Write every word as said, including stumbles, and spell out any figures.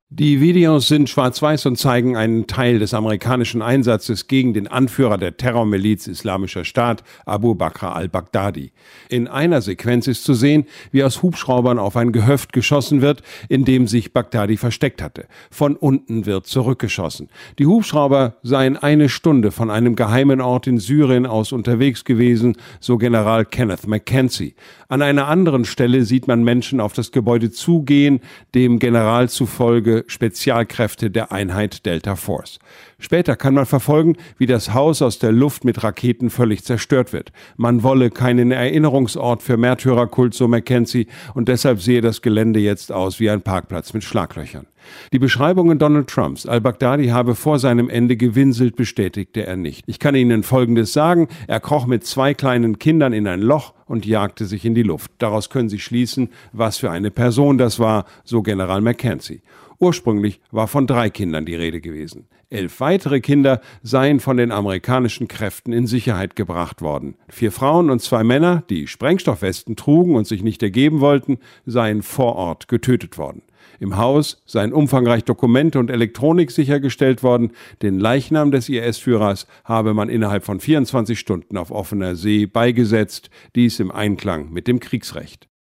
Die Videos sind schwarz-weiß und zeigen einen Teil des amerikanischen Einsatzes gegen den Anführer der Terrormiliz Islamischer Staat, Abu Bakr al-Baghdadi. In einer Sequenz ist zu sehen, wie aus Hubschraubern auf ein Gehöft geschossen wird, in dem sich Baghdadi versteckt hatte. Von unten wird zurückgeschossen. Die Hubschrauber seien eine Stunde von einem geheimen Ort in Syrien aus unterwegs gewesen, so General Kenneth McKenzie. An einer anderen Stelle sieht man Menschen auf das Gebäude zugehen, dem General zufolge Spezialkräfte der Einheit Delta Force. Später kann man verfolgen, wie das Haus aus der Luft mit Raketen völlig zerstört wird. Man wolle keinen Erinnerungsort für Märtyrerkult, so McKenzie, und deshalb sehe das Gelände jetzt aus wie ein Parkplatz mit Schlaglöchern. Die Beschreibungen Donald Trumps, al-Baghdadi habe vor seinem Ende gewinselt, bestätigte er nicht. Ich kann Ihnen Folgendes sagen: Er kroch mit zwei kleinen Kindern in ein Loch und jagte sich in die Luft. Daraus können Sie schließen, was für eine Person das war, so General McKenzie. Ursprünglich war von drei Kindern die Rede gewesen. Elf weitere Kinder seien von den amerikanischen Kräften in Sicherheit gebracht worden. Vier Frauen und zwei Männer, die Sprengstoffwesten trugen und sich nicht ergeben wollten, seien vor Ort getötet worden. Im Haus seien umfangreich Dokumente und Elektronik sichergestellt worden. Den Leichnam des I S-Führers habe man innerhalb von vierundzwanzig Stunden auf offener See beigesetzt, dies im Einklang mit dem Kriegsrecht.